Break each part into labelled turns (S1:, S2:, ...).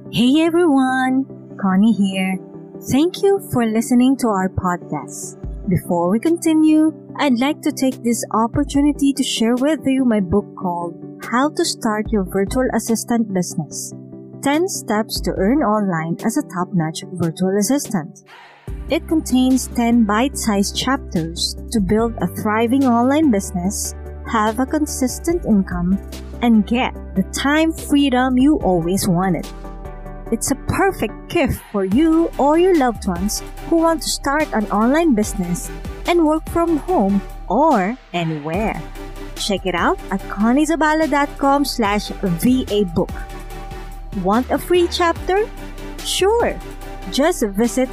S1: Hey everyone, Connie here. Thank you for listening to our podcast. Before we continue, I'd like to take this opportunity to share with you my book called How to Start Your Virtual Assistant Business: 10 Steps to Earn Online as a Top-Notch Virtual Assistant. It contains 10 bite-sized chapters to build a thriving online business, have a consistent income, and get the time freedom you always wanted. It's a perfect gift for you or your loved ones who want to start an online business and work from home or anywhere. Check it out at conniezabala.com/VA book. Want a free chapter? Sure! Just visit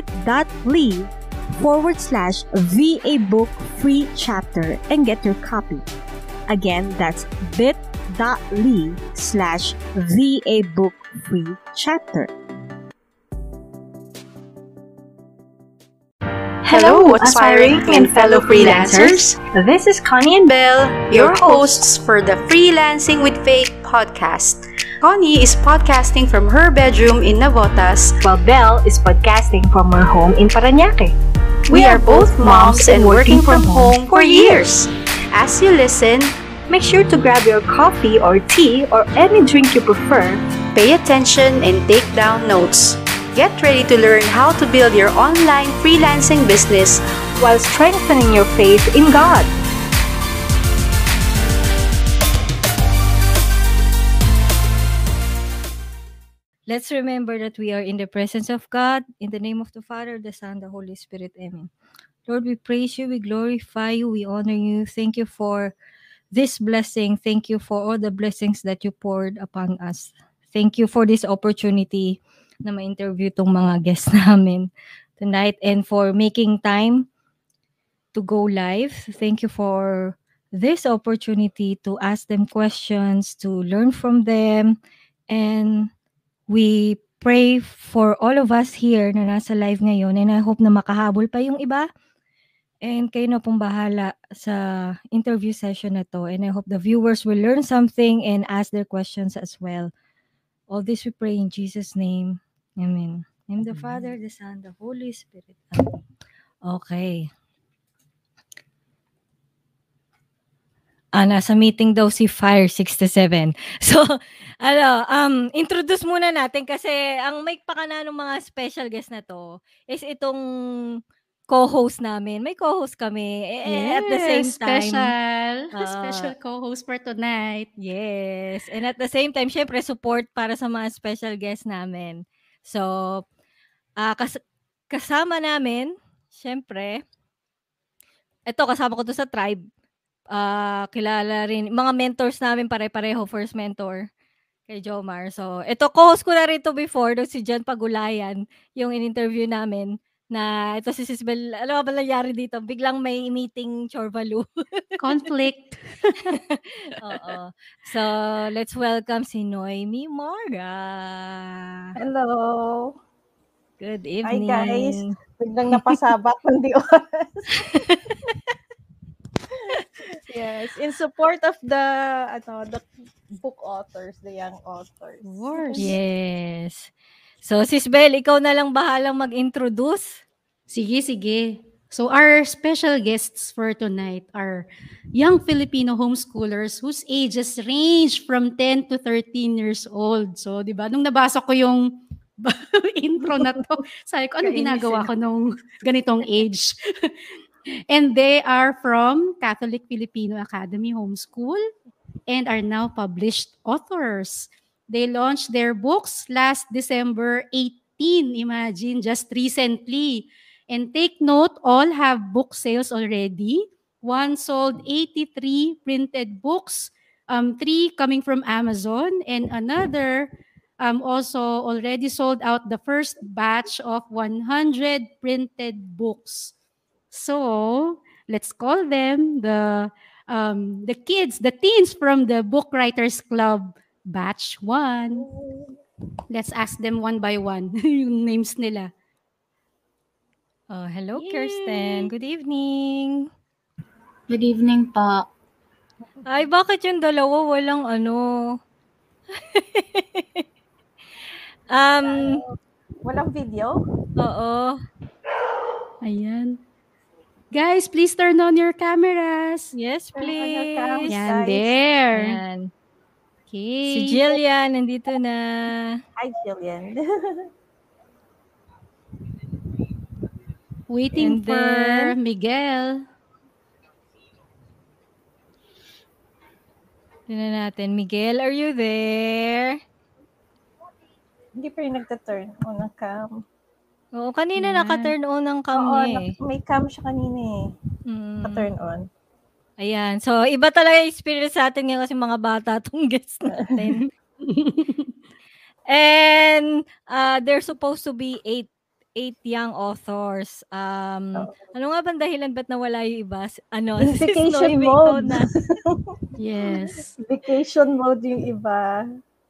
S1: bit.ly/VA book free chapter and get your copy. Again, that's bit.ly/VA book free chapter.
S2: Hello, aspiring and fellow freelancers.
S1: This is Connie and Belle,
S2: Your hosts for the Freelancing with Faith podcast. Connie is podcasting from her bedroom in Navotas,
S1: while Belle is podcasting from her home in Parañaque.
S2: We are both moms and working from home for years. As you listen,
S1: make sure to grab your coffee or tea or any drink you prefer.
S2: Pay attention and take down notes. Get ready to learn how to build your online freelancing business
S1: while strengthening your faith in God. Let's remember that we are in the presence of God. In the name of the Father, the Son, the Holy Spirit. Amen. Lord, we praise you, we glorify you, we honor you. Thank you for this blessing. Thank you for all the blessings that you poured upon us. Thank you for this opportunity na ma-interview tong mga guests namin tonight and for making time to go live. Thank you for this opportunity to ask them questions, to learn from them, and we pray for all of us here na nasa live ngayon, and I hope na makahabol pa yung iba. And kayo na pong bahala sa interview session na to. And I hope the viewers will learn something and ask their questions as well. All this we pray in Jesus' name. Amen. In the Father, the Son, the Holy Spirit. Amen. Okay. Nasa meeting daw si Fire 67. So, introduce muna natin kasi ang may pakana ng mga special guest na to is itong co-host namin. May co-host kami at the same time.
S3: Special co-host for tonight.
S1: Yes. And at the same time, syempre, support para sa mga special guests namin. So, kasama namin, syempre, ito, kasama ko to sa tribe. Kilala rin, mga mentors namin pare-pareho, first mentor kay Jomar. So, ito, co-host ko na rin to before, si John Pagulayan, yung in-interview namin, na ito si Sisbel, ano ba nangyari dito? Biglang may meeting Chorvalu.
S3: Conflict.
S1: Oo. So, let's welcome si Noemi Mora.
S4: Hello.
S1: Good evening.
S4: Hi guys. Biglang napasabak ng di oras. Yes, in support of the book authors, the young authors.
S3: Of course.
S1: Yes. So, Sis Belle, ikaw na lang bahalang mag-introduce.
S3: Sige. So our special guests for tonight are young Filipino homeschoolers whose ages range from 10 to 13 years old. So, di ba, nung nabasa ko yung intro na to, sabi ko, ano ginagawa ko nung ganitong age? And they are from Catholic Filipino Academy Homeschool and are now published authors. They launched their books last December 18, imagine, just recently. And take note, all have book sales already. One sold 83 printed books, 3 coming from Amazon, and another also already sold out the first batch of 100 printed books. So let's call them the kids, the teens from the Book Writers Club Batch 1. Let's ask them one by one yung names nila.
S1: Hello, Kirsten. Good evening.
S5: Good evening pa.
S1: Ay, bakit yung dalawa walang
S4: Walang video?
S1: Oo.
S3: Ayan. Guys, please turn on your cameras.
S1: Yes,
S4: Turn on your cams,
S1: please.
S3: Yan,
S4: guys.
S3: there.
S1: Yan.
S3: Okay.
S1: Si Jillian, nandito na.
S4: Hi, Jillian.
S3: Waiting
S1: And
S3: for
S1: then-
S3: Miguel.
S1: Tingnan natin. Miguel, are you there?
S4: Hindi pa rin nagta-turn on ang cam.
S1: Oo, kanina
S3: Yan.
S1: naka-turn on ang cam
S4: Oo,
S1: niya eh.
S4: may cam siya kanina eh.
S1: Mm.
S4: Naka-turn on.
S1: Ayan. So, iba talaga yung experience sa atin ngayon kasi mga bata tong guests natin. And there's supposed to be eight young authors. Ano nga bang dahilan ba't nawala yung iba? Ano,
S4: In
S1: si
S4: vacation
S1: Snowy may
S4: mode.
S1: na.
S3: Yes.
S4: Vacation mode yung iba.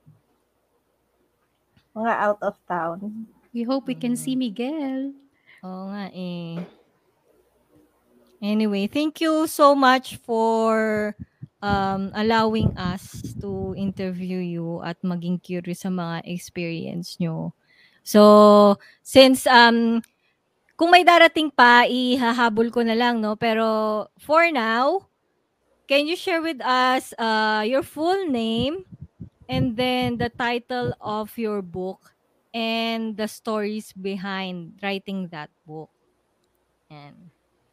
S4: Mga out of town.
S3: We hope we can see Miguel.
S1: Oo nga eh. Anyway, thank you so much for allowing us to interview you at maging curious sa mga experience nyo. So, since kung may darating pa, ihahabol ko na lang, no? Pero for now, can you share with us your full name and then the title of your book and the stories behind writing that book? And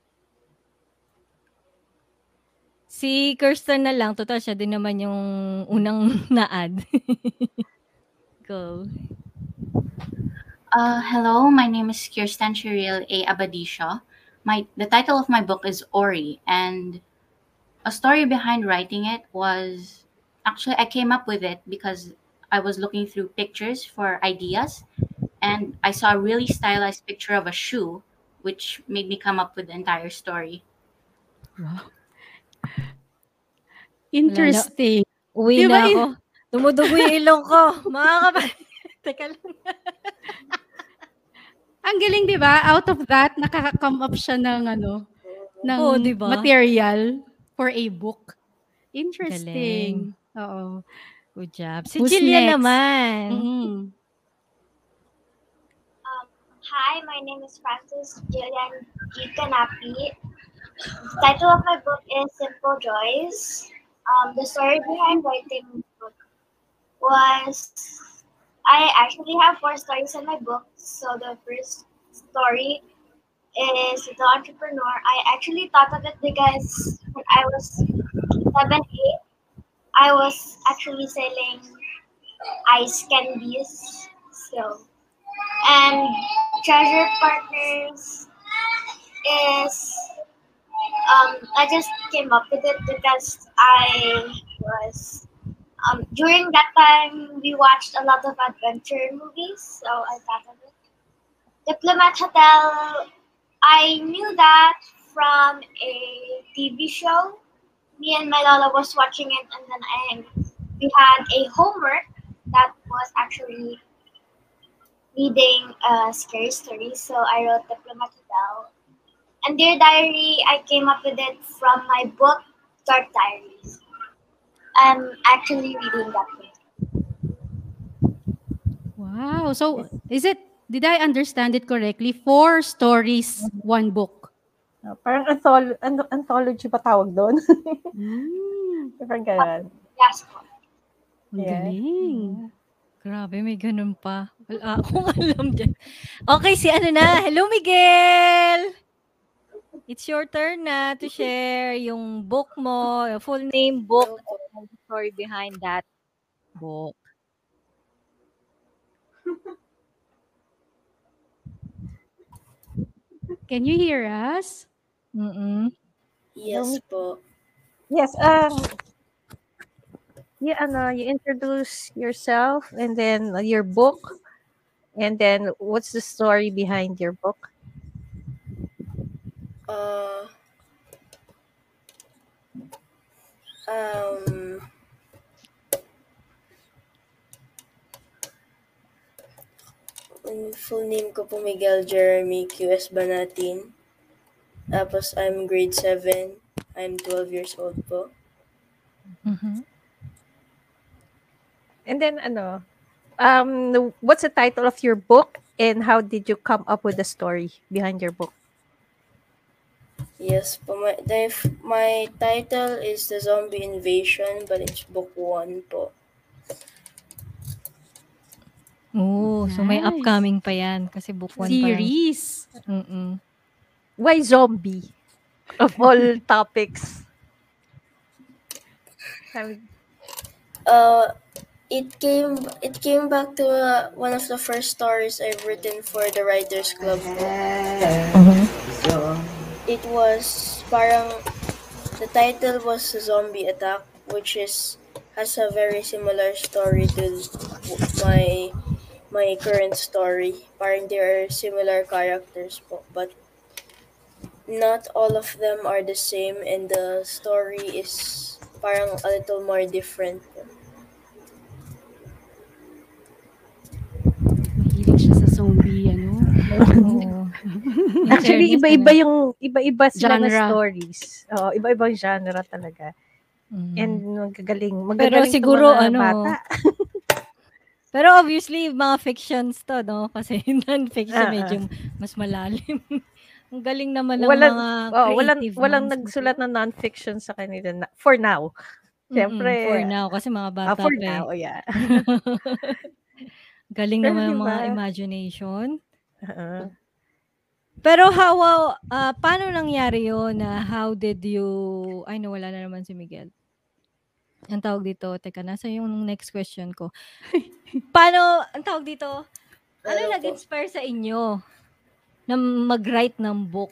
S1: si Kirsten na lang, total siya din naman yung unang na-add. Go.
S5: Hello, my name is Kirsten Shiril A. Abadisha. The title of my book is Ori, and a story behind writing it was actually I came up with it because I was looking through pictures for ideas, and I saw a really stylized picture of a shoe, which made me come up with the entire story.
S3: Wow. Interesting.
S1: Uwi
S3: Diba
S1: na ako. Dumudugo yung ilong ko. Mga kapatid. Teka lang.
S3: Ang galing, di ba? Out of that, nakaka-come up siya ng ng
S1: Oo, di ba?
S3: material for a book. Interesting. Oo.
S1: Good job. Si
S3: Who's
S1: Jillian
S3: next?
S1: naman.
S3: Mm-mm.
S6: Hi, my name is Frances Jillian G. Canapi. The title of my book is Simple Joys. The story behind writing the book was I actually have 4 stories in my book. So the first story is The Entrepreneur. I actually thought of it because when I was 7, 8, I was actually selling ice candies. And Treasure Partners is I just came up with it because I was during that time we watched a lot of adventure movies, so I thought of it. Diplomat Hotel, I knew that from a TV show. Me and my Lola was watching it, and then we had a homework that was actually reading a scary story, so I wrote Diplomat Hotel. And Dear Diary, I came up with it from my book, Dark Diaries. I'm actually reading that book.
S3: Wow. So, did I understand it correctly? 4 stories, 1 book.
S4: Parang anthology pa tawag doon. Parang ganun.
S6: Yes.
S3: Ang galing.
S1: Grabe, may ganun pa. Wala akong alam dyan. Okay, si ano na. Hello, Miguel! It's your turn na to share yung book mo, yung full name, book, and the story behind that book.
S3: Can you hear us?
S1: Mm-mm.
S7: Yes po.
S4: Yes, you introduce yourself and then your book, and then what's the story behind your book?
S7: Full name ko po Miguel Jeremy Q.S. Banatin. Tapos I'm grade 7. I'm 12 years old po.
S1: Mm-hmm.
S4: And then What's the title of your book, and how did you come up with the story behind your book?
S7: Yes, po, my title is The Zombie Invasion, but it's book 1 po.
S1: Oh, so may
S3: Nice.
S1: upcoming pa yan kasi book 1 pa lang.
S3: Series.
S4: Why zombie? Of all topics.
S7: It came back to one of the first stories I've written for the Writers Club po. It was parang the title was Zombie Attack, which has a very similar story to my current story. Parang there are similar characters po, but not all of them are the same, and the story is parang a little more different po.
S3: Mahilig siya sa zombie,
S1: Oo.
S4: Actually,
S1: In fairness,
S4: iba sila na
S3: Genre.
S4: stories. Oo, iba-ibang genre talaga. And magagaling
S1: Pero
S4: tong
S1: siguro,
S4: mga bata.
S1: Pero obviously, mga fictions to, no? Kasi non-fiction medyo mas malalim. Ang galing naman ng mga creative
S4: walang
S1: minds.
S4: nagsulat ng non-fiction sa kanila for now. Siyempre,
S1: For now, kasi mga bata
S4: for
S1: pa
S4: now, yeah.
S1: Galing
S4: Pero
S1: naman ng
S4: diba?
S1: mga imagination. Pero paano nangyari yun na how did you, ay nawala na naman si Miguel. Ang tawag dito, teka, nasa yung next question ko. Paano, ang tawag dito, ano nag-inspire sa inyo na mag-write ng book?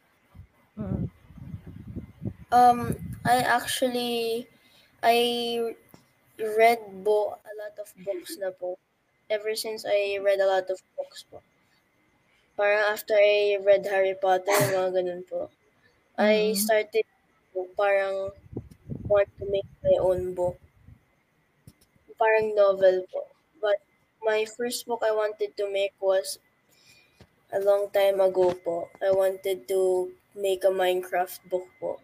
S7: I read a lot of books na po. Ever since I read a lot of books po. Parang after I read Harry Potter, mga ganun po. I started parang want to make my own book. Parang novel po. But my first book I wanted to make was a long time ago po. I wanted to make a Minecraft book po.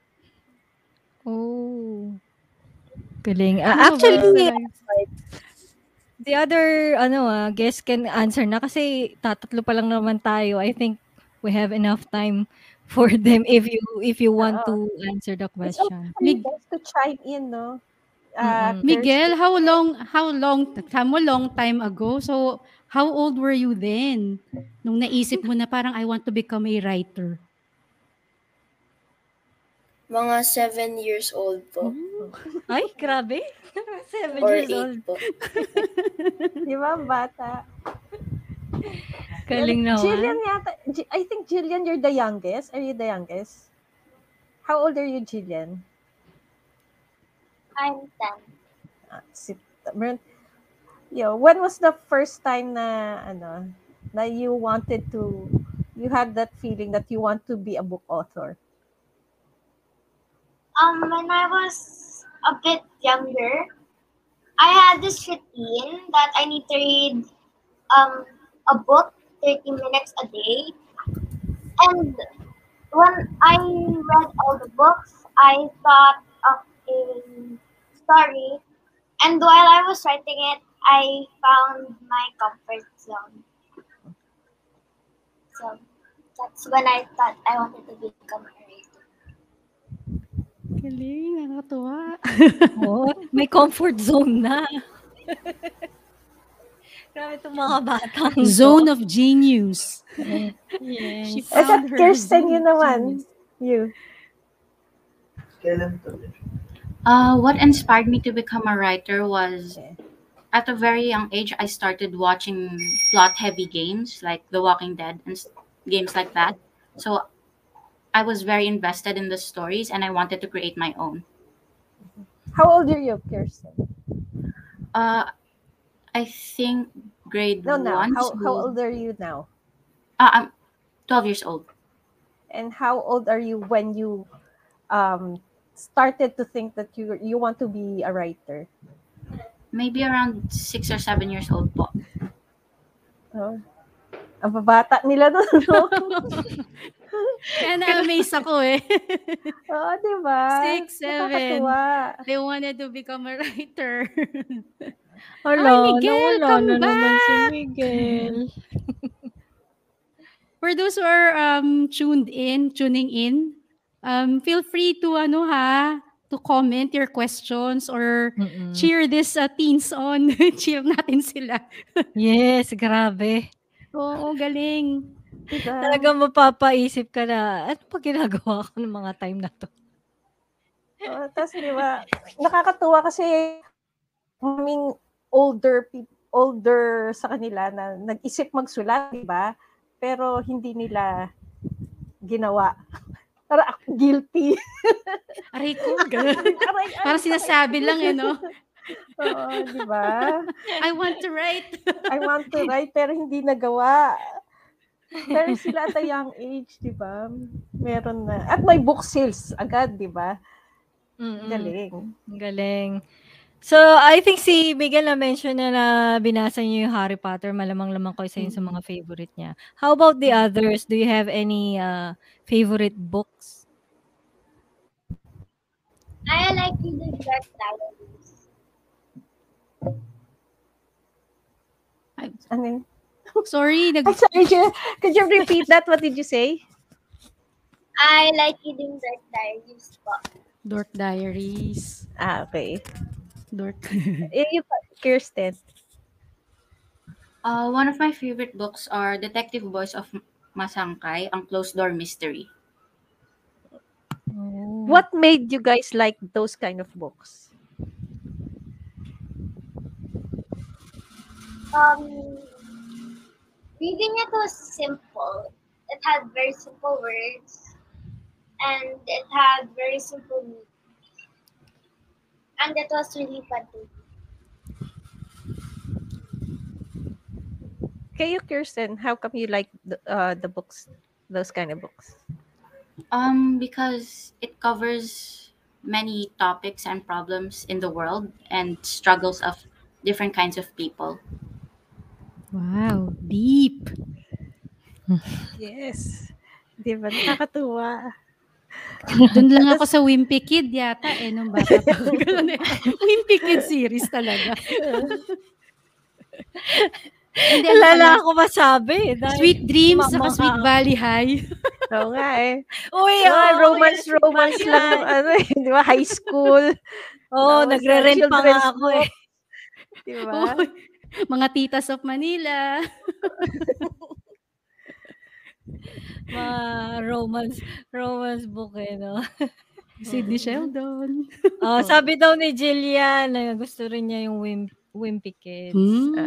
S1: Oh. Galing. Actually, the other guest can answer na kasi tatatlo pa lang naman tayo. I think we have enough time for them if you want to answer the question.
S4: Guys to chime in, no?
S3: Miguel, how long time ago? So, how old were you then? Nung naisip mo na parang I want to become a writer.
S7: Mga 7 years old po.
S1: Ay, grabe. 7
S7: Or
S1: years
S7: 8
S1: old.
S7: po.
S4: Di ba, bata?
S1: Galing naman.
S4: Jillian yata. I think, Jillian, you're the youngest. Are you the youngest? How old are you, Jillian?
S6: I'm 10.
S4: When was the first time na you had that feeling that you want to be a book author?
S6: When I was a bit younger, I had this routine that I need to read a book 30 minutes a day. And when I read all the books, I thought of a story. And while I was writing it, I found my comfort zone. So that's when I thought I wanted to become a writer.
S3: Galing, nakakatuwa.
S1: May comfort zone na. Grabe itong mga batang
S3: Zone of genius.
S1: Yes.
S3: She found her
S4: Kirsten,
S3: zone
S4: yun
S3: of
S4: naman.
S3: genius.
S4: You.
S5: What inspired me to become a writer was at a very young age, I started watching plot-heavy games like The Walking Dead and games like that. So I was very invested in the stories and I wanted to create my own.
S4: How old are you, Kirsten?
S5: I think grade
S4: No, now.
S5: 1.
S4: How old are you now?
S5: I'm 12 years old.
S4: And how old are you when you started to think that you want to be a writer?
S5: Maybe around 6 or 7 years old po.
S4: Ang babata nila doon, no?
S3: Kaya na-amaze ako eh.
S4: Oo, diba?
S3: 6, 7.
S4: Nakakatuwa.
S3: They wanted to become a writer.
S1: Hala,
S3: Miguel,
S1: nawala
S3: come
S1: na naman si
S3: back!
S1: Miguel.
S3: For those who are tuning in, feel free to to comment your questions or
S1: Mm.
S3: cheer this teens on. Cheer natin sila.
S1: Yes, grabe.
S3: Oo, galing.
S4: Diba?
S1: Talagang mapapaisip ka na, ano pa ginagawa ko ng mga time na to?
S4: Tapos, di ba, nakakatuwa kasi, older sa kanila na nag-isip magsulat, di ba? Pero hindi nila ginawa. Para ako guilty.
S3: Aray ko, ganun. Para sinasabi lang no?
S4: Oo, di ba?
S3: I want to write,
S4: pero hindi nagawa. Pero sila at a young age, di ba? Meron na. At may book sales agad, di ba? Galing.
S1: Galing. So, I think si Miguel na-mention na binasa niyo yung Harry Potter. Malamang-lamang ko isa yun sa mga favorite niya. How about the others? Do you have any favorite books?
S6: I like reading Dark Diaries.
S4: Ano yun?
S3: Sorry,
S4: I'm sorry, could you repeat that? What did you say?
S6: I like reading Dark Diaries po.
S3: Dork Diaries.
S4: Okay.
S3: Dork.
S4: You, Kirsten.
S5: One of my favorite books are Detective Boys of Masangkay, Ang Closed Door Mystery.
S4: What made you guys like those kind of books?
S6: Reading it was simple. It had very simple words, and it had very simple meaning. And it was really fun to read.
S4: Okay, you, Kirsten, how come you like the books, those kind of books?
S5: Because it covers many topics and problems in the world and struggles of different kinds of people.
S3: Wow, deep.
S4: Yes. Di ba? Nakakatuwa.
S3: Doon lang ako sa Wimpy Kid yata nung bata pa. Wimpy Kid series talaga.
S1: Lala ako masabi.
S3: Sweet Dreams sa Sweet Valley High.
S4: Oo nga eh.
S1: Uy,
S4: romance lang. Di ba? High school.
S1: Nagre-rent pa nga ako eh.
S4: Di ba?
S3: Mga Titas of Manila.
S1: Romance book no?
S3: Sidney Sheldon.
S1: Sabi daw ni Jillian na gusto rin niya yung Wimpy Kids.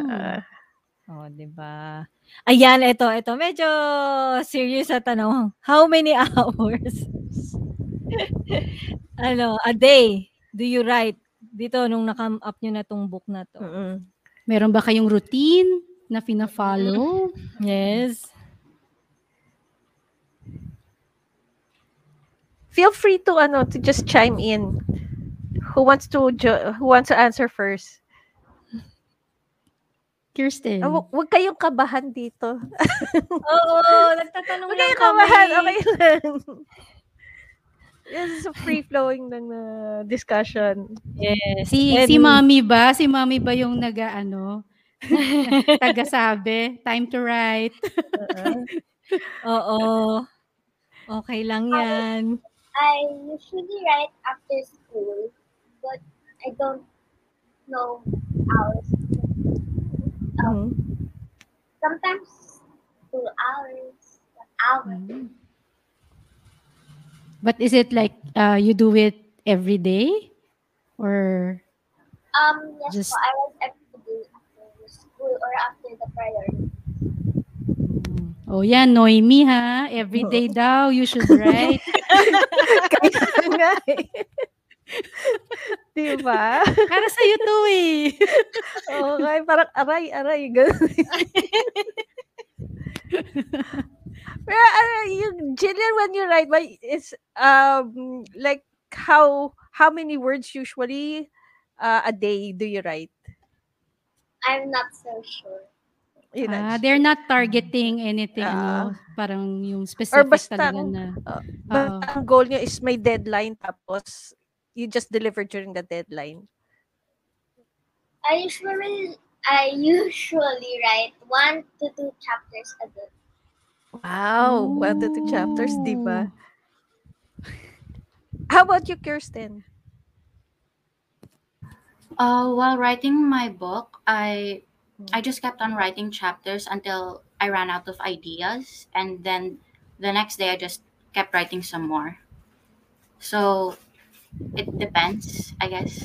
S1: Diba? Ayan, ito. Medyo serious na tanong. How many hours? A day do you write? Dito, nung na-come up nyo na tong book na to.
S3: Meron ba kayong routine na fina-follow?
S1: Yes.
S4: Feel free to just chime in. Who wants to answer first?
S3: Kirsten.
S4: Huwag kayong kabahan dito.
S1: Nagtatanong
S4: lang kami. Huwag
S1: kayong
S4: kabahan, okay lang. This is a free-flowing discussion.
S1: Yes.
S3: Si Mommy ba? Si Mommy ba yung taga-sabi? Time to write.
S1: Oo. Okay lang yan.
S6: I usually write after school, but I don't know hours. Sometimes 2 hours, 1 hour.
S3: But is it like you do it every day? Or
S6: Yes, I write every day after school or after the prayer.
S3: Oh, yan, Noemi ha. Every day daw, you should write.
S4: Kaya nga eh. Diba?
S3: Para sa'yo to eh.
S4: Okay, parang aray. Ganun. Pero yung Jillian, when you write, it's like how many words usually a day do you write?
S6: I'm not so sure.
S3: They're not targeting anything, parang yung specific
S4: or basta
S3: talaga na.
S4: Ang goal niya is may deadline tapos you just deliver during the deadline.
S6: I usually write 1 to 2 chapters a day.
S4: Wow, 1 to 2 chapters, di ba?
S3: Oh.
S4: How about you, Kirsten?
S5: While writing my book, I just kept on writing chapters until I ran out of ideas, and then the next day I just kept writing some more. So it depends, I guess.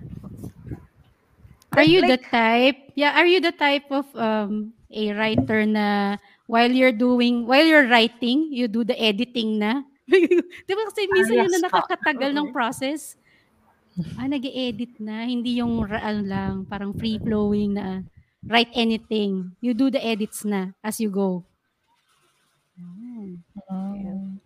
S3: Are you the
S4: Like,
S3: type? Yeah, are you the type of a writer na while you're writing, you do the editing na? 'Di ba kasi minsan yun
S5: Yes
S3: na
S5: po.
S3: nakakatagal ng process. Nag-e-edit na, hindi yung ano lang, parang free flowing na write anything. You do the edits na as you go.
S1: Oh.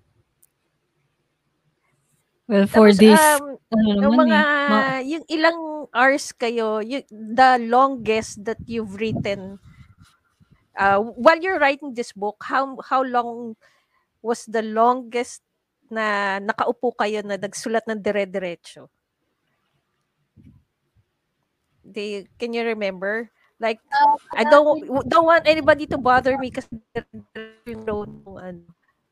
S1: Well, for
S4: tapos,
S1: this, ano
S4: yung
S1: naman
S4: mga, yung ilang hours kayo, the longest that you've written, while you're writing this book, how long was the longest na nakaupo kayo na nagsulat ng dire-diretso? Can you remember? Like, I don't want anybody to bother me kasi yung load ng ano.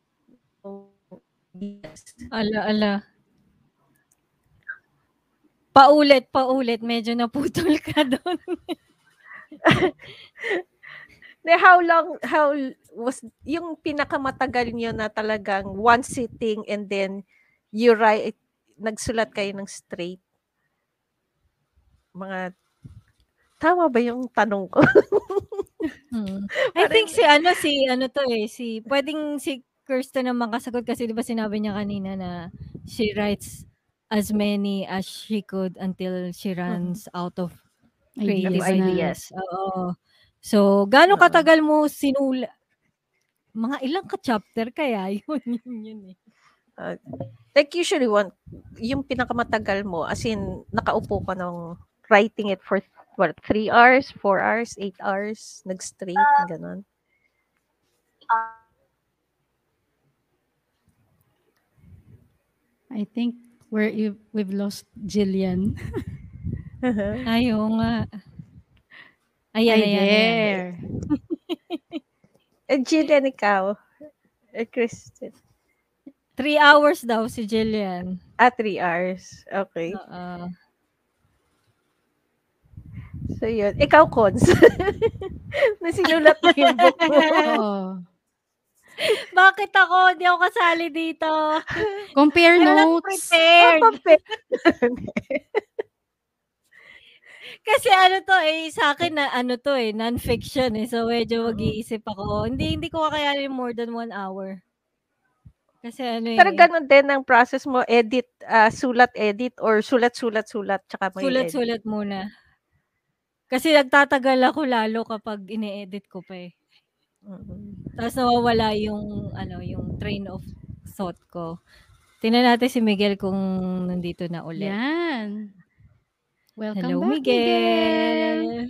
S4: Yes.
S1: ala. Paulit, medyo naputol ka doon.
S4: How was yung pinakamatagal niyo na talagang one sitting and then you write, nagsulat kayo ng straight? Mga, tama ba yung tanong ko?
S1: I think si pwedeng si Kirsten ang makasagot kasi 'di ba sinabi niya kanina na she writes as many as she could until she runs out of creative
S3: Ideas na.
S1: ideas. Oo. So, gaano
S4: Oo.
S1: katagal mo mga ilang ka-chapter kaya? Yun eh.
S4: Like usually yung pinakamatagal mo, as in, nakaupo ka ng writing it for 3 hours, 4 hours, 8 hours, nag-straight, ganon.
S3: I think we've lost Jillian.
S1: Ay, oo nga. Ayan.
S3: There.
S4: Jillian, ikaw? Kristen?
S1: 3 hours daw si Jillian.
S4: 3 hours. Okay.
S1: Oo.
S4: So, yun. Ikaw, Cons. Nasinulat mo yung book mo.
S3: Oo.
S1: Bakit ako? Hindi ako kasali dito.
S3: Compare
S1: I'm not
S3: notes.
S1: prepared. Kasi sa akin na non-fiction eh. So, medyo mag-iisip ako. Hindi ko kakayanin more than 1 hour. Kasi
S4: Pero ganun din ang process mo, edit, sulat-edit, or sulat-sulat, tsaka may edit?
S1: Sulat-sulat muna. Kasi nagtatagal ako lalo kapag ine-edit ko pa eh. Tapos nawawala yung train of thought ko. Tingnan natin si Miguel kung nandito na ulit.
S3: Yan. Welcome
S1: Hello,
S3: back, Miguel.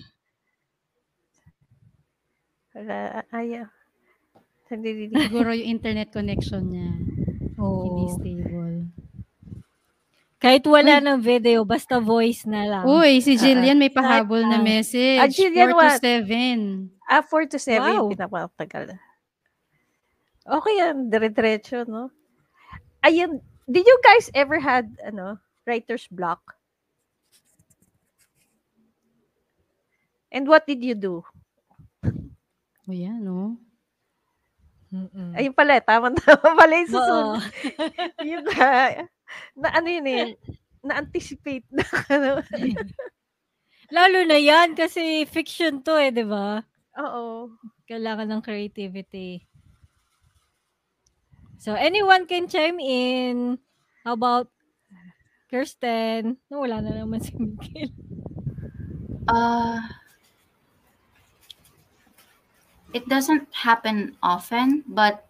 S4: Wala, ayaw.
S3: Siguro yung internet connection niya. Hindi
S1: Oo.
S3: stable.
S1: Kahit wala ng video, basta voice na lang.
S3: Uy, si Jillian may pahabol na message.
S4: Jillian,
S3: 4 to 7.
S4: 4 to 7
S1: Wow.
S4: yung pinapatagal. Okay yan, dire-diretso, no? Ayun, did you guys ever had, writer's block? And what did you do?
S3: O yan, no?
S4: Ayun pala, tama-tama pala yung
S1: Oo.
S4: susunod. Yun na ano yun eh, na-anticipate na.
S1: Lalo na yan kasi fiction to eh, di ba?
S4: Oo.
S1: Kailangan ng creativity. So, anyone can chime in. How about Kirsten? No, wala na naman si Miguel.
S5: It doesn't happen often, but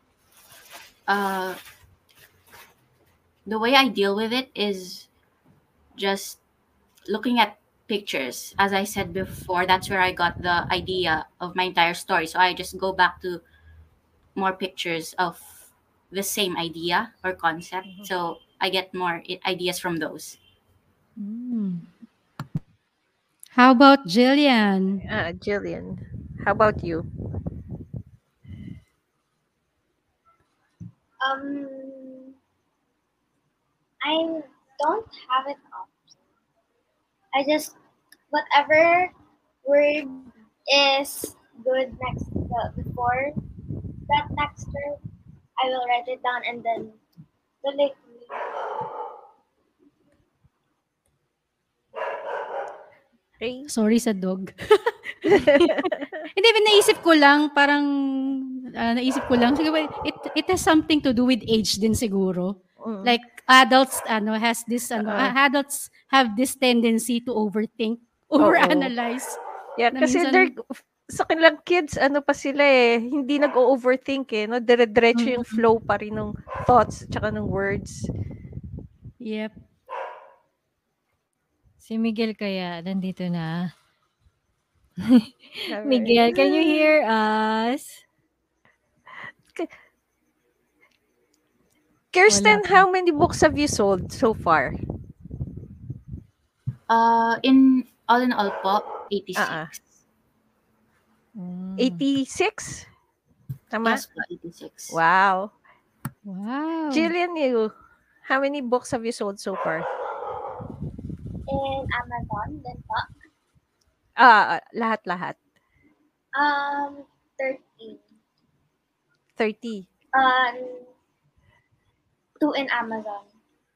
S5: the way I deal with it is just looking at pictures. As I said before, that's where I got the idea of my entire story. So I just go back to more pictures of the same idea or concept. So I get more ideas from those.
S3: How about Jillian?
S4: Jillian, how about you?
S6: Um, I don't have it up. I just whatever word is good before that next word, I will write it down and then the like.
S4: Ray?
S3: Sorry sa dog. Hindi, naisip ko lang, parang, naisip ko lang, siguro, it has something to do with age din siguro.
S4: Mm.
S3: Like, adults, has this,
S4: Oo.
S3: adults have this tendency to overthink,
S4: Oo.
S3: overanalyze.
S4: Yeah,
S3: Na
S4: kasi
S3: minsan-
S4: sa kanilang kids, ano pa sila hindi nag-overthink no? Dire-diretso yung flow pa rin ng thoughts tsaka ng words.
S3: Yep.
S1: Si Miguel kaya nandito na. Miguel, can you hear us?
S4: Kirsten, how many books have you sold so far?
S5: In all po, 86.
S4: 86? Tama?
S5: Yes po, 86.
S4: Wow.
S3: Wow.
S4: Jillian, you, how many books have you sold so far?
S6: In Amazon, then po.
S4: Lahat-lahat.
S6: 30.
S4: 30.
S6: 2 in Amazon.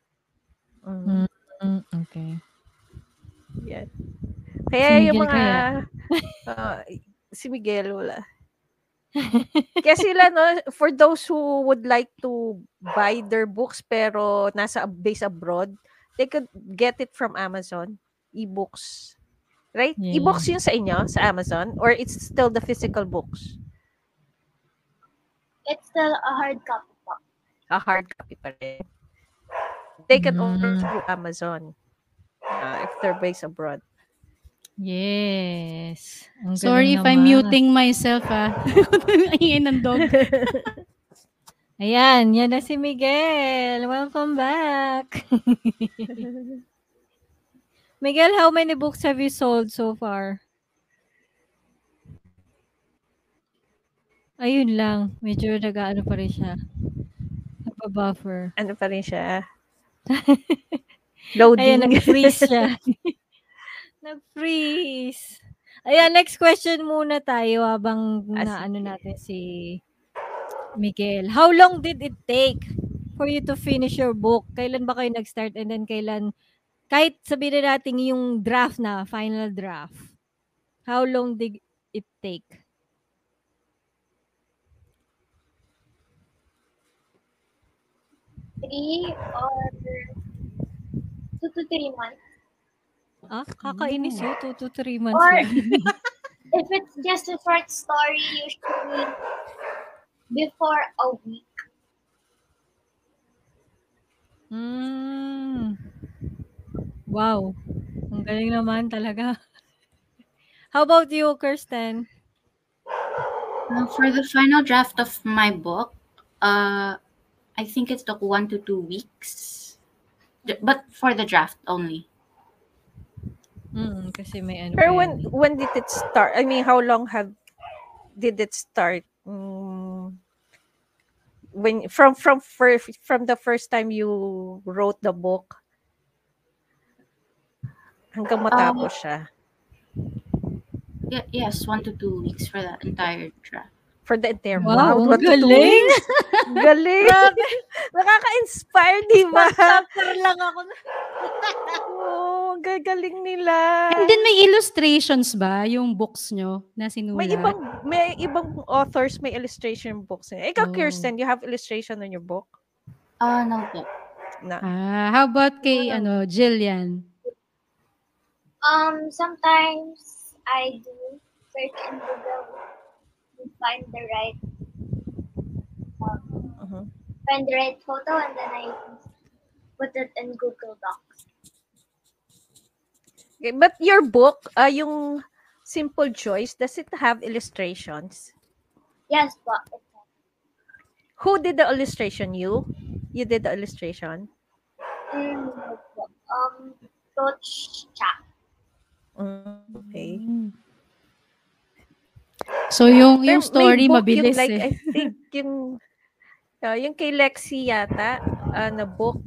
S1: Okay.
S4: Yan.
S1: Si
S4: Kaya
S1: Miguel
S4: yung mga si Miguel wala. Kaya sila for those who would like to buy their books pero based abroad, they could get it from Amazon, e-books. Right?
S1: Yeah.
S4: E-books yun sa inyo sa Amazon or it's still the physical books?
S6: It's still a hard copy po.
S4: A hard copy pa rin. They can order through Amazon if they're based abroad.
S1: Yes. Ang
S3: Sorry
S1: galing
S3: if I'm
S1: naman.
S3: muting myself, Ingin ng dog.
S1: Ayan, yan na si Miguel. Welcome back. Miguel, how many books have you sold so far? Ayun lang. Medyo nag-ano pa rin siya. Nagpa-buffer.
S4: Ano pa rin siya? Loading.
S1: Ayan, nag-freeze siya. Nag-freeze. Ayan, next question muna tayo habang naano natin si Miguel. How long did it take for you to finish your book? Kailan ba kayo nag-start and then kailan, kahit sabihin na natin yung draft na, final draft, how long did it take?
S6: Three or 2 to 3 months.
S1: Kakainis 2 to 3 months
S6: Or
S1: lang.
S6: if it's just a short story, usually before a week.
S1: Wow. Ang galing naman talaga. How about you, Kirsten?
S5: For the final draft of my book, I think it took 1 to 2 weeks. But for the draft only.
S1: Kasi may ano.
S4: Pero when did it start? I mean, how long did it start? When from the first time you wrote the book hanggang matapos siya?
S5: Yes, 1 to 2 weeks for the entire draft.
S4: For the entire
S1: Wow,
S4: month.
S1: galing!
S4: Galing! Nakaka-inspire, di ba?
S1: Suffer lang ako.
S4: Oh, gagaling nila.
S3: And then may illustrations ba yung books nyo na sinulat?
S4: May ibang authors may illustration books. Ikaw, Kirsten, you have illustration on your book?
S5: No po.
S4: No.
S3: How about kay Jillian?
S6: Sometimes I do search in Google to find the right photo and then I put it in Google Docs.
S4: Okay, but your book, yung Simple Joys, does it have illustrations?
S6: Yes, but
S4: Who did the illustration? You? You did the illustration?
S6: Coach Cha.
S4: Okay.
S3: So, yung
S4: Pero may
S3: story
S4: book yung
S3: mabilis
S4: like,
S3: eh.
S4: I think yung kay Lexi yata na book,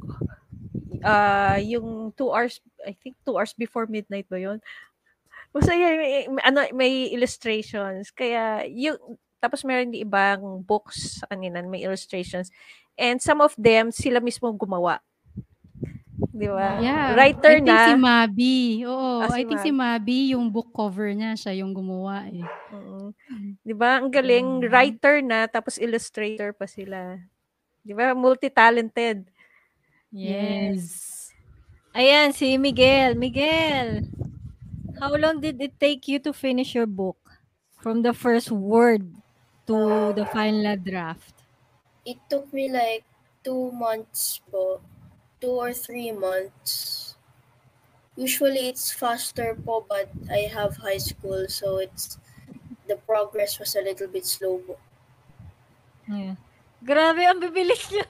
S4: yung 2 hours, I think 2 hours before midnight ba yun? Basta may illustrations. Kaya, tapos meron din ibang books sa kanila, may illustrations. And some of them, sila mismo gumawa. Di ba?
S3: Yeah.
S4: Writer
S3: I think si
S4: na.
S3: Mabi. Oo,
S4: Si
S3: I think si Mabi, yung book cover niya, siya yung gumawa eh.
S4: Di ba? Ang galing. Writer na, tapos illustrator pa sila. Di ba? Multi-talented.
S3: Yes.
S1: Ayan, si Miguel. Miguel, how long did it take you to finish your book? From the first word to the final draft?
S7: It took me like 2 months po. 2 or 3 months. Usually it's faster po, but I have high school, so the progress was a little bit slow po.
S1: Yeah. Grabe, ang bibilis niyo.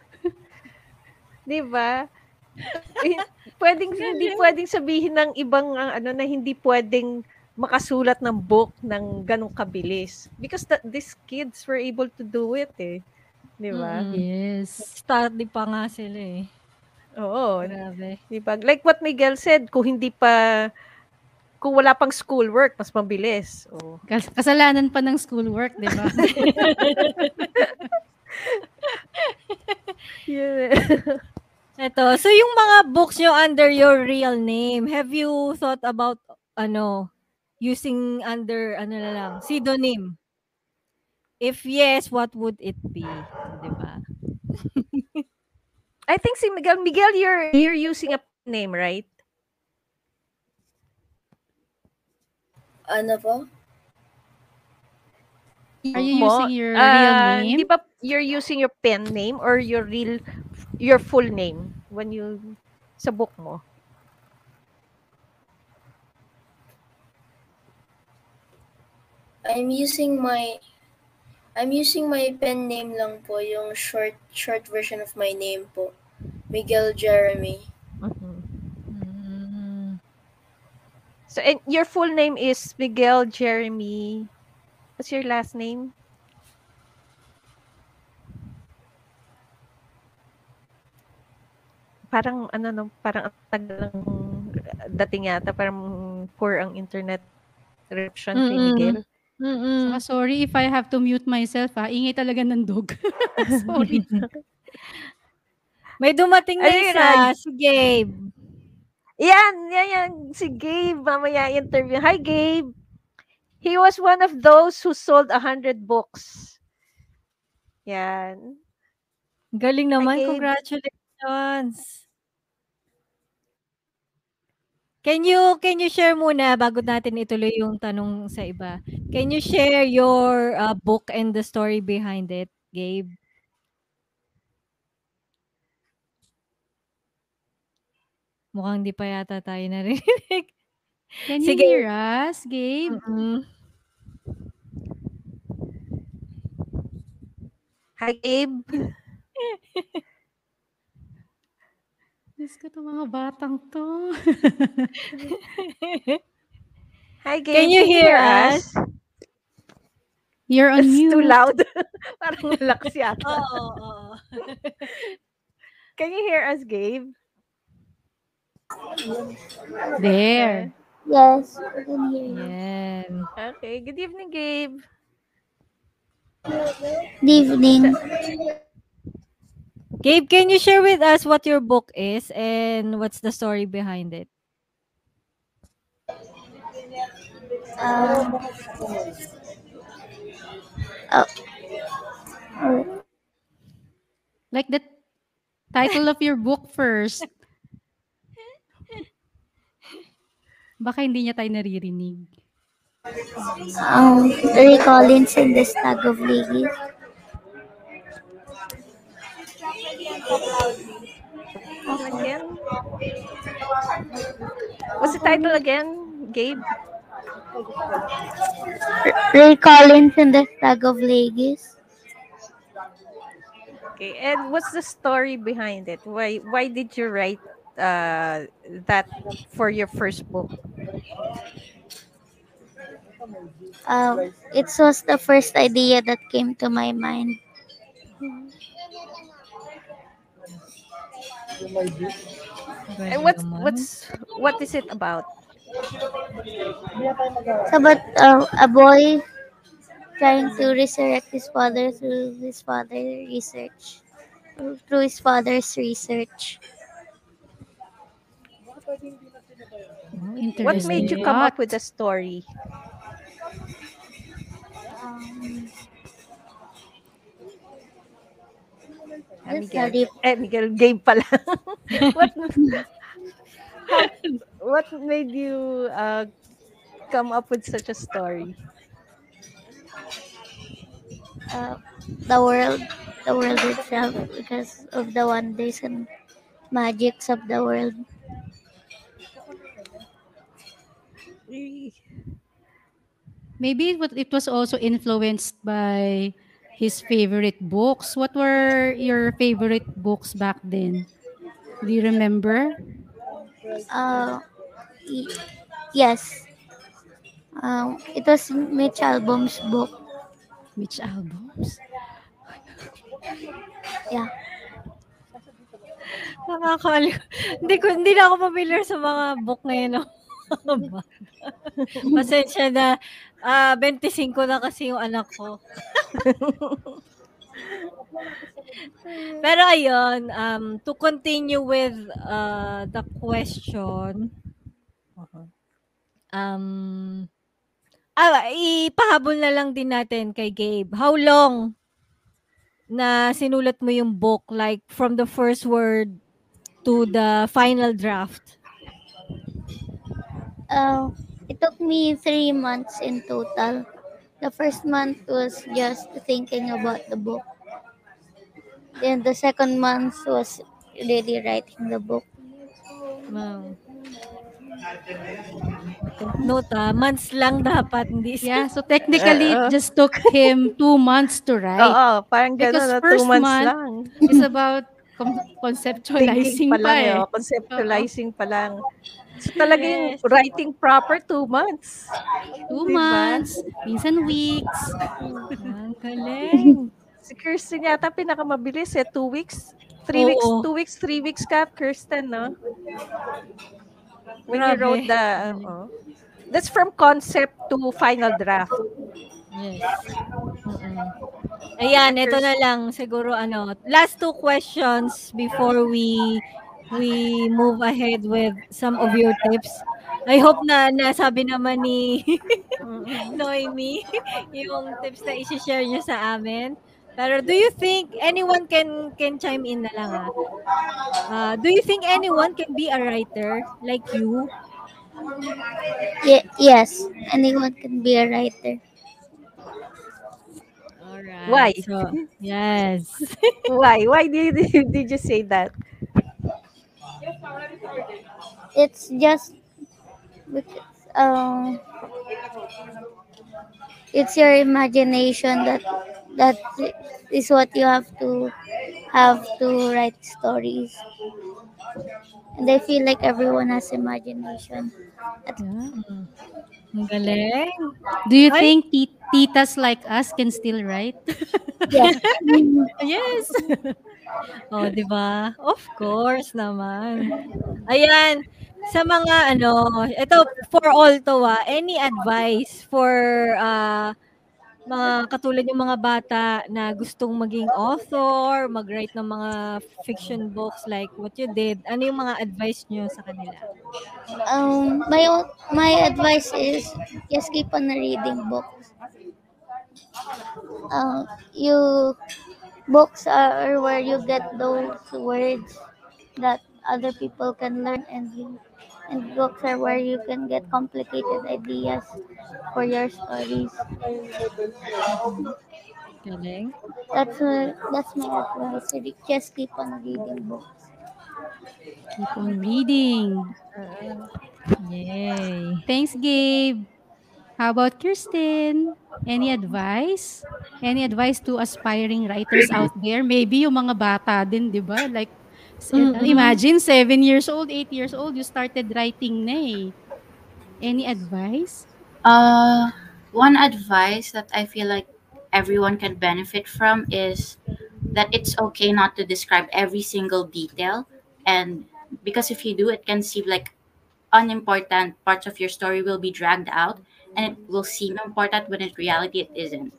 S4: Di ba? Hindi pwedeng sabihin ng ibang na hindi pwedeng makasulat ng book ng ganong kabilis. Because these kids were able to do it eh. Di ba?
S3: Yes.
S1: Study pa nga sila eh.
S4: Oo.
S1: Grabe.
S4: Di ba? Like what Miguel said, kung wala pang schoolwork, mas mabilis. Oh.
S3: Kasalanan pa ng schoolwork, di ba?
S4: Yeah.
S1: Ito, so yung mga books nyo under your real name, have you thought about, using under, pseudonym? If yes, what would it be? Diba?
S4: I think si Miguel, you're using a name, right?
S7: Ano po?
S3: Are you using your real name?
S4: Di ba you're using your pen name or your full name when sa book mo?
S7: I'm using my pen name lang po, yung short version of my name po. Miguel Jeremy.
S4: So, and your full name is Miguel Jeremy. What's your last name? Parang parang tagal ng dating yata, parang poor ang internet reception kay Miguel.
S3: Saka sorry if I have to mute myself Ingay talaga ng dog. Sorry.
S1: May dumating na isa, si Gabe.
S4: Yan. Si Gabe, mamaya interview. Hi, Gabe. He was one of those who sold 100 books. Yan.
S1: Galing naman. Congratulations. Can you share muna bago natin ituloy yung tanong sa iba? Can you share your book and the story behind it, Gabe? Mukhang di pa yata tayo narinig.
S3: Can you hear us, Gabe?
S4: Hi, Gabe.
S3: Diyos ko itong mga batang to.
S4: Hi, Gabe.
S1: Can you hear us?
S3: You're on mute.
S4: Too loud. Parang malakas yata.
S1: Oo.
S4: Can you hear us, Gabe?
S3: There.
S6: Yes, I can hear you.
S1: Yan.
S4: Okay. Good evening, Gabe.
S6: Good evening.
S1: Gabe, can you share with us what your book is and what's the story behind it?
S3: Like the title of your book first. Baka hindi niya tayo naririnig.
S6: Ray Collins and the Stag of Lady.
S4: Again? What's the title again, Gabe?
S6: Ray Collins and the Stag of Ladies.
S4: Okay, and what's the story behind it? Why did you write that for your first book?
S6: It was the first idea that came to my mind.
S4: And
S1: Grabe naman.
S4: what is it about?
S6: It's about a boy trying to resurrect his father through his father's research.
S3: Oh,
S4: What
S3: interesting
S4: made you
S1: Galing.
S4: come up with
S3: plot.
S4: the story?
S6: Um, just
S4: Miguel.
S6: Harry,
S4: Miguel, game pala. what how what made you come up with such a story?
S6: uh, the world, the world itself, because of the wonders and magics of the world.
S4: Eh,
S3: Maybe it was also influenced by his favorite books. What were your favorite books back then? Do you remember?
S6: Uh, y- yes, it was Mitch Albom's book.
S3: Which albums?
S6: Yeah,
S1: Nakakaliw. Hindi na ako familiar sa mga book ngayon ng mga bata. Pasensya na, 25 na kasi yung anak ko. Pero ayun, to continue with, the question, um, ipahabol na lang din natin kay Gabe. How long na sinulat mo yung book, like from the first word to the final draft?
S6: it took me 3 months in total. The first month was just thinking about the book. Then the second month was really writing the book.
S1: Wow. Take note, months lang dapat, hindi
S3: Yeah, so technically it
S4: Oo.
S3: just took him 2 months to write.
S4: Oo, parang
S3: Because
S4: gano'n na 2
S3: first
S4: months
S3: month
S4: lang.
S3: is about
S4: Thinking
S3: conceptualizing
S4: pa
S3: pa
S4: lang,
S3: eh.
S4: conceptualizing pa lang. So talaga yung
S1: Yes.
S4: writing proper 2 months.
S3: 2
S4: 'Di ba?
S3: months, minsan weeks.
S1: Ang galing.
S4: Si Kirsten yata pinakamabilis 2 weeks. 3 weeks,
S1: Oo,
S4: 2 weeks, 3 weeks ka, Kirsten, no? When you
S1: grabe.
S4: wrote the,
S1: Galing.
S4: that's from concept to final draft.
S1: Yes. Mm. Ayan, ito na lang siguro last 2 questions before we move ahead with some of your tips. I hope na nasabi naman ni Noemi yung tips na i-share niya sa amin. Pero do you think anyone can chime in na lang, do you think anyone can be a writer like you?
S6: Yes, anyone can be a writer.
S1: All
S4: Why?
S1: right. So, yes.
S4: Why? Why did you say that?
S6: It's just because it's your imagination that is what you have to write stories. And I feel like everyone has imagination.
S3: Yeah.
S1: Ang galing.
S3: Do you
S1: Ay,
S3: think titas like us can still write?
S6: Yes.
S1: yes. Oh, 'di ba? Of course naman. Ayan, sa mga ito for all 'to, any advice for, mga katulad yung mga bata na gustong maging author, mag-write ng mga fiction books like what you did, ano yung mga advice niyo sa kanila?
S6: My advice is just keep on reading books. You books are where you get those words that other people can learn, and books are where you can get complicated ideas for your stories.
S1: Galing.
S6: That's my advice. Just keep on reading books.
S3: Keep on reading.
S1: Yay.
S3: Thanks, Gabe. How about Kirsten? Any advice? Any advice to aspiring writers out there? Maybe yung mga bata din, di ba? Like Imagine 7 years old, 8 years old, you started writing na eh. Any advice?
S5: One advice that I feel like everyone can benefit from is that it's okay not to describe every single detail. And because if you do, it can seem like unimportant parts of your story will be dragged out and it will seem important when in reality it isn't.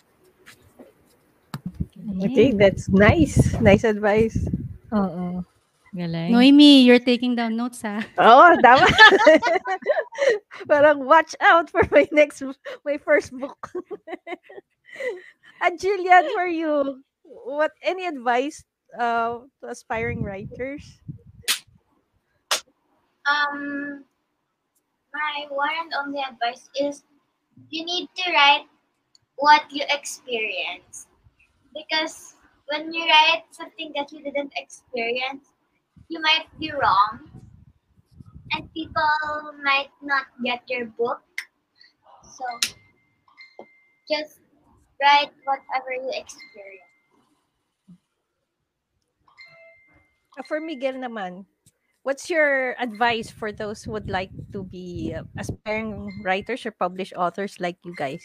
S4: Okay, that's nice. Nice advice.
S1: Oo. Galing.
S3: Noemi, you're taking down notes ha.
S4: Oh, tama. Parang watch out for my first book. And Jillian, for you, any advice to aspiring writers?
S6: My one and only advice is you need to write what you experience. Because when you write something that you didn't experience, you might be wrong. And people might not get your book. So just write whatever you experience.
S4: For Miguel naman, what's your advice for those who would like to be aspiring writers or published authors like you guys?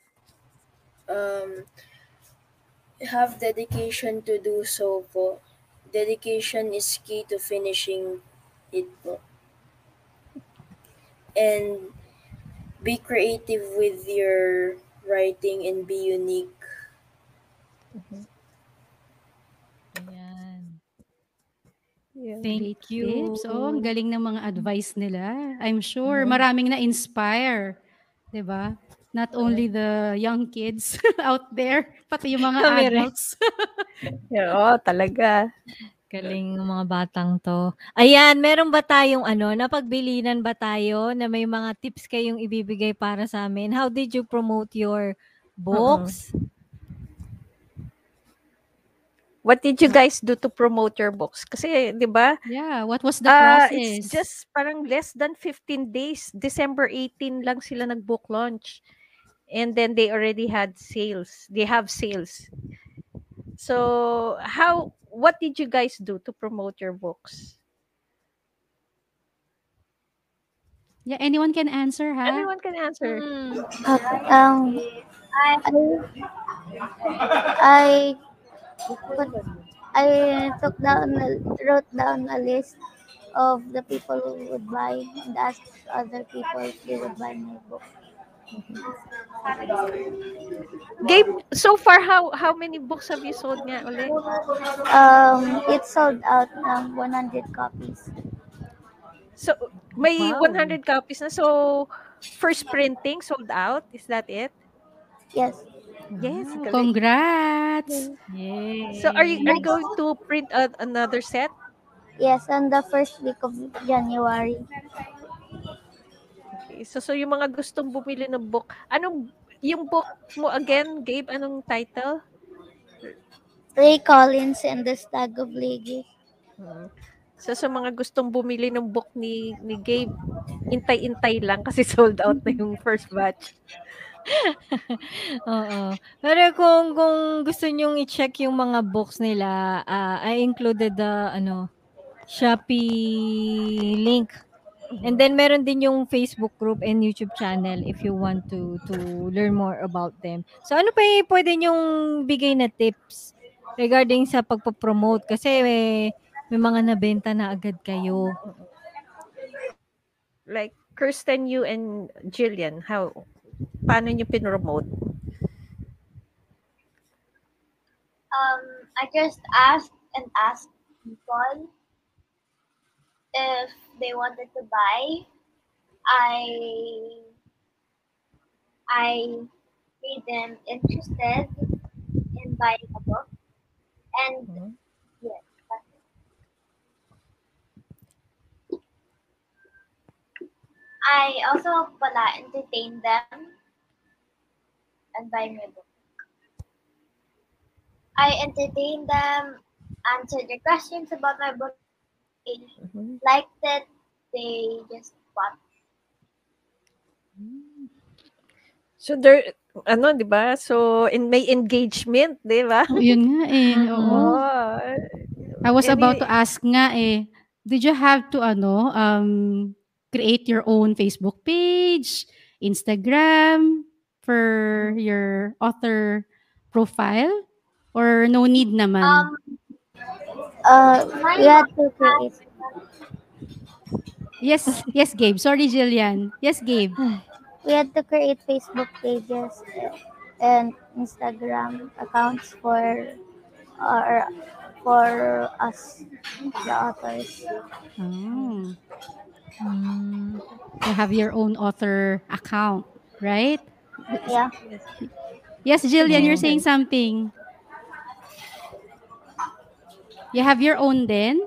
S7: Have dedication to do so po. Dedication is key to finishing it po. And be creative with your writing and be unique.
S1: Ayan.
S4: Yeah.
S1: Thank you.
S3: Tips. Oh, ang galing ng mga advice nila. I'm sure maraming na-inspire. 'Di ba? Not only the young kids out there, pati yung mga
S1: Kami rin.
S3: adults.
S4: Yeah, oh, talaga.
S1: Galing ng mga batang to. Ayan, meron ba tayong napagbilinan ba tayo na may mga tips kayong ibibigay para sa amin? How did you promote your books?
S4: What did you guys do to promote your books? Kasi, di ba?
S3: Yeah, what was the process?
S4: It's just parang less than 15 days. December 18 lang sila nag-book launch. And then they already had sales. They have sales. So, what did you guys do to promote your books?
S3: Yeah, anyone can answer, ha?
S4: Anyone can answer.
S8: I wrote down a list of the people who would buy and asked other people if they would buy my book.
S4: Gabe, so far, how many books have you sold nga ulit?
S8: It sold out 100 copies.
S4: So, may 100 copies na. So, first printing sold out? Is that it?
S8: Yes.
S4: Yes. galing.
S3: Congrats!
S1: Yay.
S4: So, are you going to print another set?
S8: Yes, on the first week of January.
S4: Okay. So yung mga gustong bumili ng book, yung book mo again, Gabe, anong title?
S8: Ray Collins and the Stag of Lagos.
S4: So sa mga gustong bumili ng book ni Gabe, intay-intay lang kasi sold out na yung first batch.
S1: Oo. Pero kung gusto nyong i-check yung mga books nila, I included the Shopee link. And then meron din yung Facebook group and YouTube channel if you want to learn more about them. So ano pa yung pwede nyong bigay na tips regarding sa pagpo-promote kasi may mga nabenta na agad kayo.
S4: Like Kirsten, you and Jillian, paano nyo pinromote?
S6: I just asked people if they wanted to buy. I made them interested in buying a book, and yes, that's it. I also entertain them and buy my book. I entertain them, answered their questions about my book. They liked it. They just bought.
S4: So there, di ba? So may engagement, di ba?
S3: Yun nga eh. Oo. I was about to
S4: Any
S3: ask nga did you have to create your own Facebook page, Instagram for your author profile or no need naman?
S8: We had to create.
S3: Yes, yes, Gabe. Sorry, Jillian. Yes, Gabe.
S8: We had to create Facebook pages and Instagram accounts our for us, the authors.
S3: Oh,
S1: Mm.
S3: you have your own author account, right?
S8: Yeah.
S4: yes.
S3: Yes, Jillian, you're
S1: Oh.
S3: saying something. You have your own then?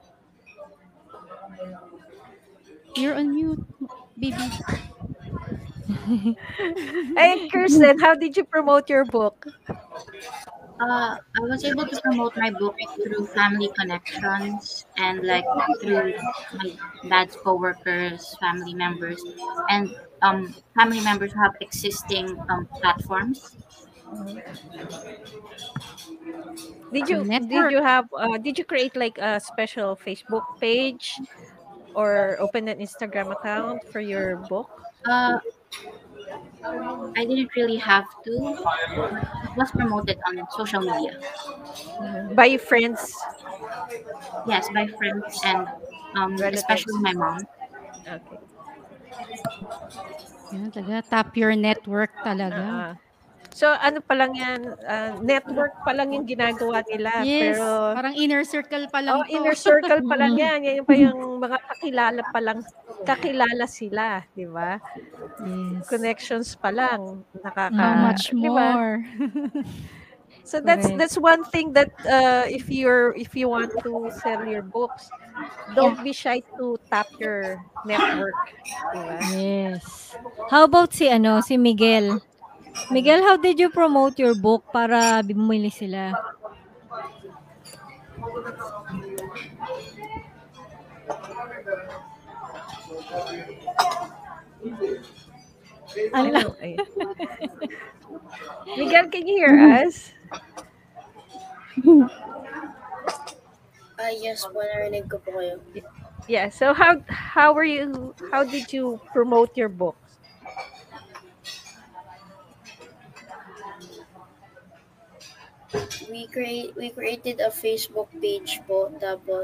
S3: You're on mute, baby.
S4: Hey, Kirsten, how did you promote your book?
S5: I was able to promote my book through family connections and like through my dad's coworkers, family members, and family members who have existing platforms.
S4: Did
S3: So network.
S4: you create like a special Facebook page or open an Instagram account for your book?
S5: Uh, I didn't really have to, but it was promoted on social media.
S4: By friends,
S5: Yes, by friends and especially
S4: relatives.
S5: my mom.
S4: Okay.
S3: Yan talaga, tap your network talaga.
S4: So ano pa lang yan, network pa lang yung ginagawa nila,
S3: Yes,
S4: pero
S3: parang inner circle pa lang to.
S4: inner circle pa lang yan. Yan pa yung mga kakilala sila, di ba?
S1: Yes.
S4: Connections pa lang,
S3: How much
S4: di ba?
S3: more?
S4: So
S1: Correct.
S4: that's one thing that if you want to sell your books, don't be shy to tap your network, di ba?
S1: Yes. How about si Miguel? Miguel, how did you promote your book para bumili sila? Ang
S4: Ano, ay. Miguel, can you hear us?
S7: Yes po, narinig ko po kayo.
S4: Yeah. So how did you promote your books?
S7: We created a Facebook page po,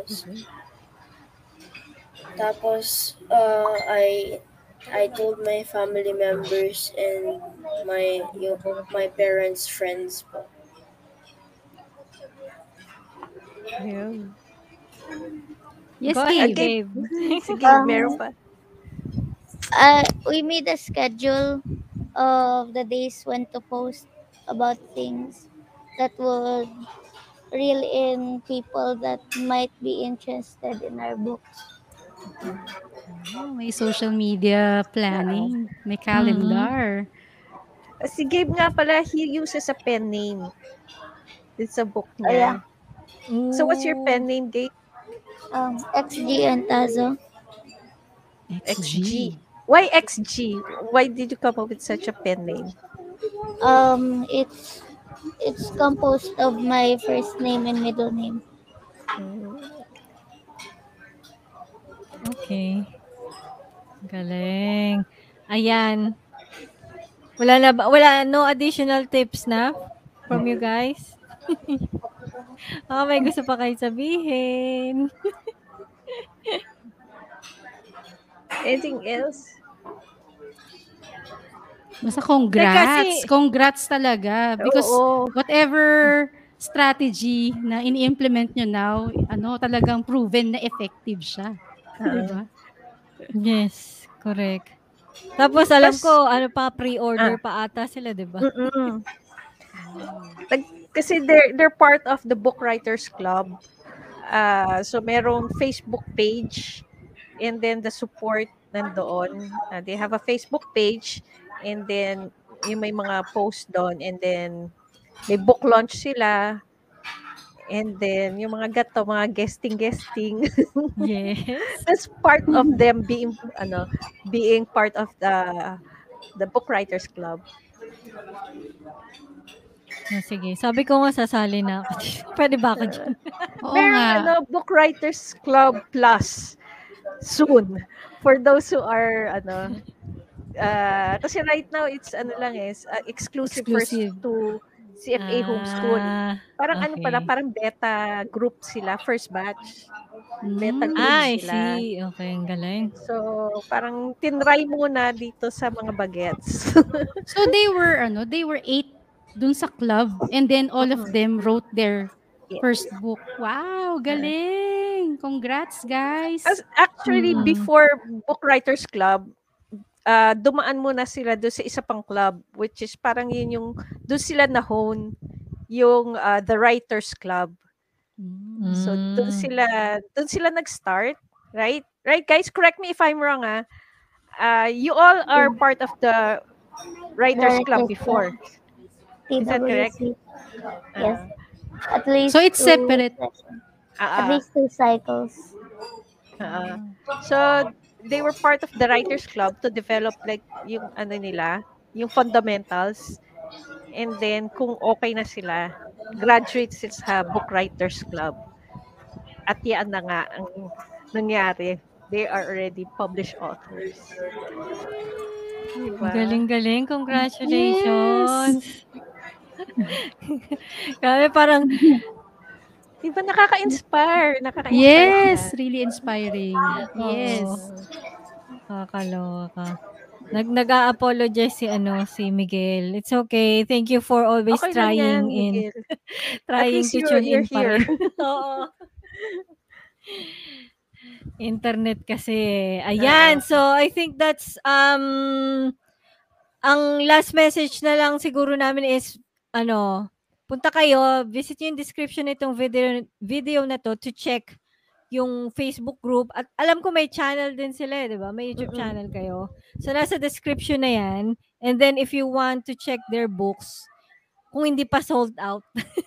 S7: tapos I told my family members and my parents' friends po.
S4: Ayun.
S3: Yes,
S1: Go ahead,
S3: Gabe.
S1: Gabe.
S4: Sige, meron pa.
S8: We made a schedule of the days when to post about things that would reel in people that might be interested in our books.
S3: Oh, may social media planning. May calendar.
S4: Si Gabe nga pala, he uses a pen name. It's a book
S8: Oh, yeah.
S4: niya. So what's your pen name, Gabe?
S8: XG and Tazo.
S4: XG. Why XG? Why did you come up with such a pen name?
S8: It's composed of my first name and middle name.
S1: Okay. Galing. Ayan. Wala, no additional tips na from you guys? May gusto pa kayo sabihin.
S4: Anything else?
S3: Basta congrats. Congrats talaga. Because whatever strategy na ini-implement nyo now, talagang proven na effective siya. Diba?
S1: Yes, correct. Tapos alam ko, pre-order pa ata sila, diba?
S4: Kasi they're part of the Book Writers Club. So merong Facebook page and then the support nandoon. They have a Facebook page and then yung may mga post doon and then may book launch sila. And then yung mga mga guesting.
S1: Yes.
S4: That's part of them being part of the Book Writers Club.
S1: Sige. Sabi ko nga sasali na ako. Pwede ba ako dyan?
S3: Oo
S4: Meron
S3: nga.
S4: Book Writers Club Plus soon for those who are kasi right now it's exclusive first
S3: Exclusive.
S4: to CFA homeschool. Parang
S1: Okay.
S4: parang beta group sila, first batch. Beta
S3: Mm.
S4: group
S1: I
S4: sila.
S1: see. Okay, ang galing.
S4: So, parang tinry muna dito sa mga bagets.
S3: So they were 8 dun sa club, and then all of them wrote their
S4: Yes.
S3: first book. Wow, galing! Congrats, guys.
S4: Actually,
S1: Mm.
S4: before Book Writers Club, dumaan muna sila doon sa isa pang club, which is parang yun yung, doon sila na-hone yung The Writers Club. So, doon sila nag-start, right? Right, guys? Correct me if I'm wrong, you all are part of the Writers Club before. Is that correct?
S8: TWC. Yes. At least
S3: So it's
S8: 2
S3: separate.
S8: sessions.
S4: Ah,
S8: At least 2 cycles.
S4: So, they were part of the Writers Club to develop like yung yung fundamentals. And then, kung okay na sila, graduate sila sa Book Writers Club. At yan na nga ang nangyari. They are already published authors. Diba?
S1: Galing-galing. Congratulations. Grabe, parang
S4: Diba nakaka-inspire?
S3: Yes, really inspiring. Yes.
S1: kakaloka. Nag-a-apologize si Miguel. It's okay. Thank you for always
S4: Okay lang yan,
S1: trying
S4: Miguel. At
S1: trying
S4: least
S1: to tune
S4: you're
S1: in pa
S4: here.
S1: rin. Oo. Internet kasi. Ayan. So, I think that's ang last message na lang siguro namin is punta kayo, visit yung description nitong video na to check yung Facebook group. At alam ko may channel din sila, di ba? May YouTube channel kayo. So, nasa description na yan. And then, if you want to check their books, kung hindi pa sold out,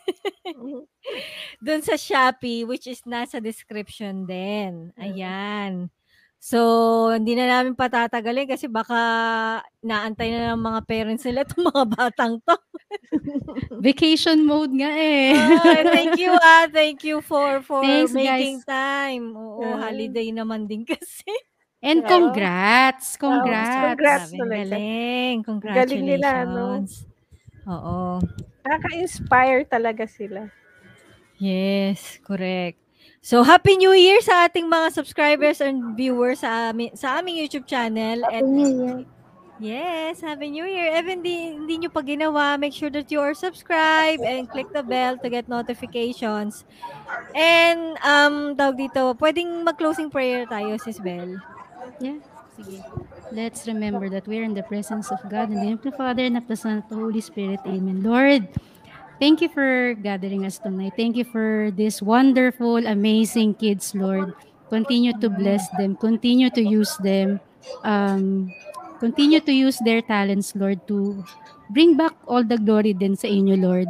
S1: dun sa Shopee, which is nasa description din. Ayan. So, hindi na namin patatagalin kasi baka naantay na ng mga parents nila itong mga batang to.
S3: Vacation mode nga eh.
S1: Thank you Thank you for
S3: Thanks,
S1: making
S3: guys.
S1: time. Oo, holiday naman din kasi.
S3: And congrats.
S4: Congrats
S1: Grabe,
S4: talaga.
S1: galing.
S4: Galing nila, no?
S1: Congratulations. Oo.
S4: Nakaka-inspire talaga sila.
S1: Yes, correct. So, Happy New Year sa ating mga subscribers and viewers sa aming YouTube channel.
S8: Happy New Year.
S1: Yes, Happy New Year. Even hindi nyo pa ginawa, make sure that you are subscribed and click the bell to get notifications. And, tawag dito, pwedeng mag-closing prayer tayo, Sis Belle.
S3: Yeah, sige. Let's remember that we're in the presence of God, in the name of the Father, and of the Son, and of the Holy Spirit. Amen. Lord, thank you for gathering us tonight. Thank you for these wonderful, amazing kids, Lord. Continue to bless them. Continue to use them. Continue to use their talents, Lord, to bring back all the glory din sa inyo, Lord.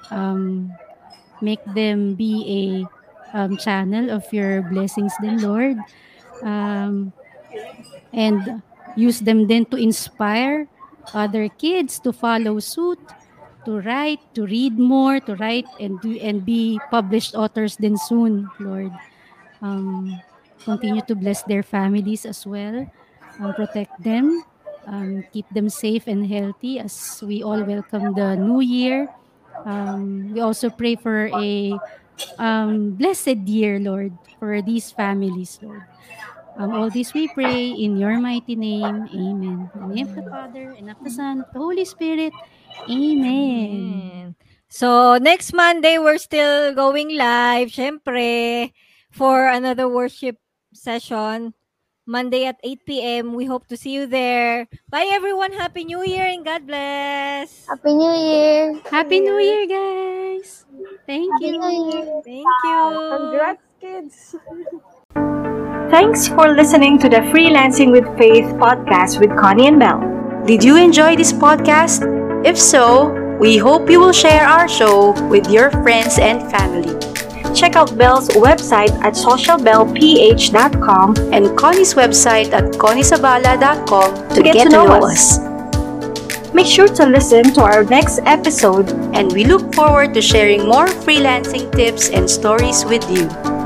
S3: Make them be a channel of your blessings din, Lord. And use them then to inspire other kids to follow suit, to write, to read more, to write and be published authors then soon, Lord. Continue to bless their families as well. Protect them. Keep them safe and healthy as we all welcome the new year. We also pray for a blessed year, Lord, for these families, Lord. All this we pray in your mighty name. Amen. In the name of the Father, and of the Son, of the Holy Spirit. Amen.
S1: So, next Monday, we're still going live, syempre, for another worship session. Monday at 8 p.m. We hope to see you there. Bye, everyone. Happy New Year and God bless.
S8: Happy New Year.
S3: Happy New Year, guys. Thank
S8: Happy
S3: you.
S8: New Year.
S1: Thank you.
S4: Congrats, kids!
S9: Thanks for listening to the Freelancing with Faith podcast with Connie and Belle.
S2: Did you enjoy this podcast? If so, we hope you will share our show with your friends and family.
S9: Check out Belle's website at socialbelleph.com
S2: and Connie's website at conniesabala.com to
S9: get to know us. Make sure to listen to our next episode.
S2: And we look forward to sharing more freelancing tips and stories with you.